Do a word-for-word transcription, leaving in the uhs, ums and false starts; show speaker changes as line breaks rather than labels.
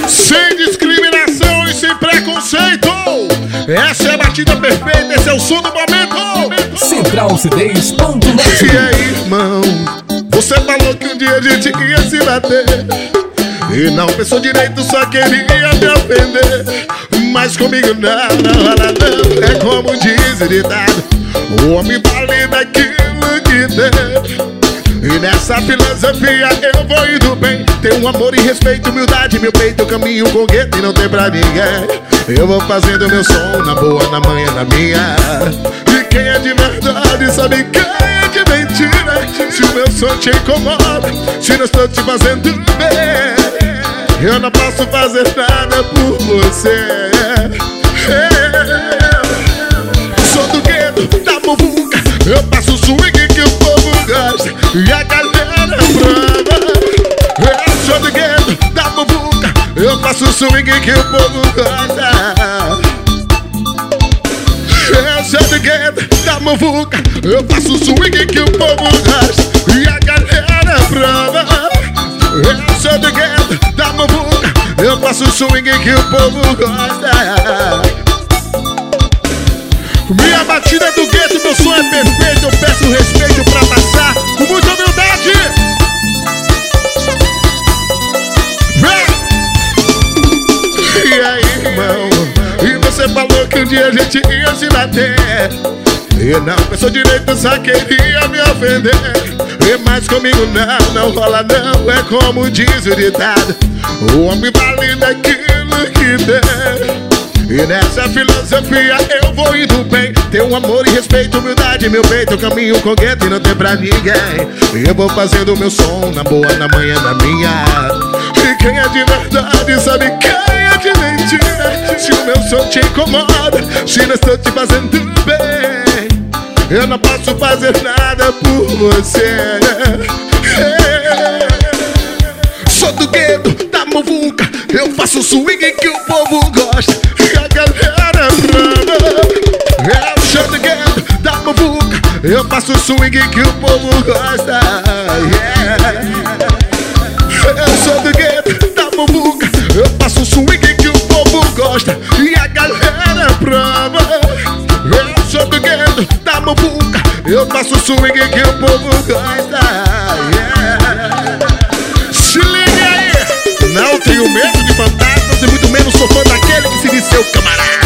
Sem discriminação e sem preconceito. Essa é a batida perfeita, esse é o som do momento.
Central C Ds ponto net.
E aí, irmão, você falou que um dia a gente ia se bater e não pensou direito, só queria me ofender. Mas comigo não, não rola não. É como diz o ditado, o homem vale daquilo que tem. E nessa filosofia eu vou indo bem. Tenho amor e respeito, humildade, meu peito eu caminho com gueto e não tem pra ninguém. Eu vou fazendo meu som na boa, na manhã, na minha. E quem é de verdade sabe quem é de mentira. Se o meu som te incomoda, se não estou te fazendo bem, eu não posso fazer nada por você. Eu sou do gueto, da muvuca, eu faço swing que o povo gosta e a galera prova. Eu sou do gueto, da muvuca, eu faço swing que o povo gosta. Eu sou do gueto, da muvuca, eu faço swing que o povo gosta e a galera prova. Eu sou do gueto, da muvuca, eu faço swing que o povo gosta. Minha batida é do gueto, meu som é perfeito. Eu peço respeito pra passar com muita humildade. Vem! E aí, irmão, e você falou que um dia a gente ia se bater e não pensou direito, só queria me ofender. E mais comigo não, não rola não. É como diz o ditado, o homem vale daquilo que tem. E nessa filosofia eu vou indo bem. Tenho amor e respeito, humildade, meu peito eu caminho com gueto e não tem pra ninguém. Eu vou fazendo meu som na boa, na manhã, na minha. E quem é de verdade sabe quem é de mentira. Se o meu som te incomoda, se não estou te fazendo bem, eu não posso fazer nada por você. Sou do gueto, da muvuca, eu faço swing que o povo gosta e a galera brava. Eu sou do gueto, da muvuca, eu faço swing que o povo gosta. Yeah. Eu sou do gueto, da muvuca, eu faço swing que o povo gosta e a galera prova. Eu sou do gueto, da muvuca, eu faço swing que o povo gosta. Yeah. Se liga aí, não tenho medo de fantasmas e muito menos sou fã daquele que se diz seu camarada.